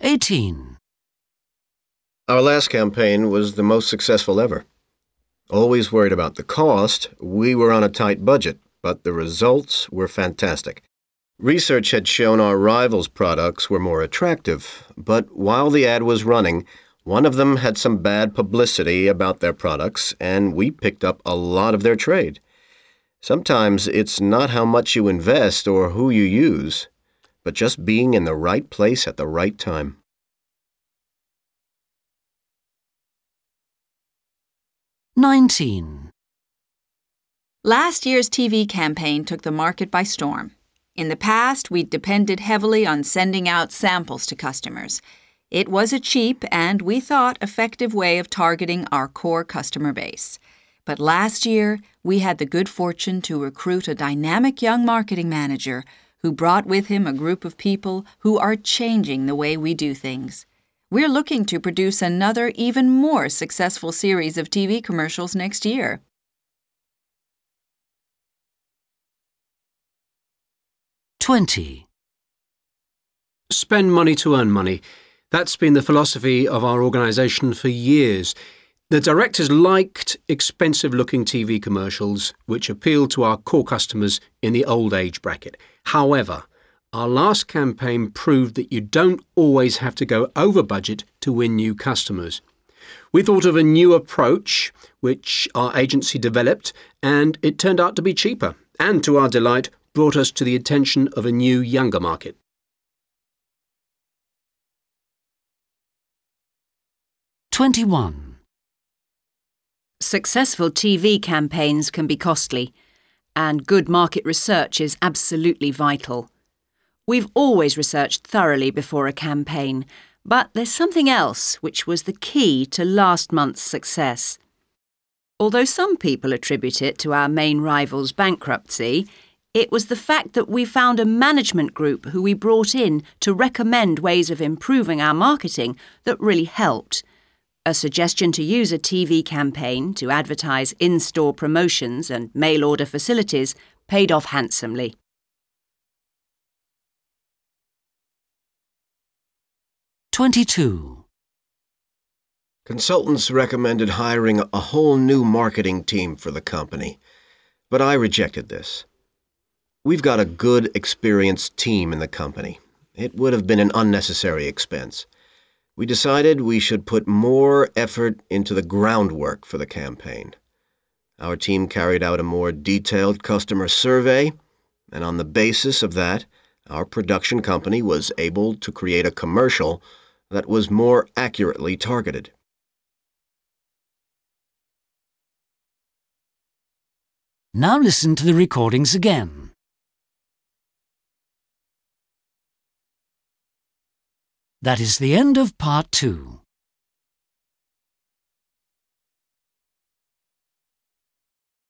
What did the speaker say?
18. Our last campaign was the most successful ever. Always worried about the cost, we were on a tight budget, but the results were fantastic. Research had shown our rivals' products were more attractive, but while the ad was running, one of them had some bad publicity about their products, and we picked up a lot of their trade. Sometimes it's not how much you invest or who you use, but just being in the right place at the right time. 19. Last year's TV campaign took the market by storm. In the past, we'd depended heavily on sending out samples to customers. It was a cheap and, we thought, effective way of targeting our core customer base. But last year, we had the good fortune to recruit a dynamic young marketing manager who brought with him a group of people who are changing the way we do things. We're looking to produce another, even more successful series of TV commercials next year. 20. Spend money to earn money. That's been the philosophy of our organisation for years. The directors liked expensive-looking TV commercials which appealed to our core customers in the old age bracket. However, our last campaign proved that you don't always have to go over budget to win new customers. We thought of a new approach which our agency developed, and it turned out to be cheaper and, to our delight, brought us to the attention of a new, younger market. 21. Successful TV campaigns can be costly, and good market research is absolutely vital. We've always researched thoroughly before a campaign, but there's something else which was the key to last month's success. Although some people attribute it to our main rival's bankruptcy, it was the fact that we found a management group who we brought in to recommend ways of improving our marketing that really helped. A suggestion to use a TV campaign to advertise in-store promotions and mail-order facilities paid off handsomely. 22. Consultants recommended hiring a whole new marketing team for the company, but I rejected this. We've got a good, experienced team in the company. It would have been an unnecessary expense. We decided we should put more effort into the groundwork for the campaign. Our team carried out a more detailed customer survey, and on the basis of that, our production company was able to create a commercial that was more accurately targeted. Now listen to the recordings again. That is the end of part 2.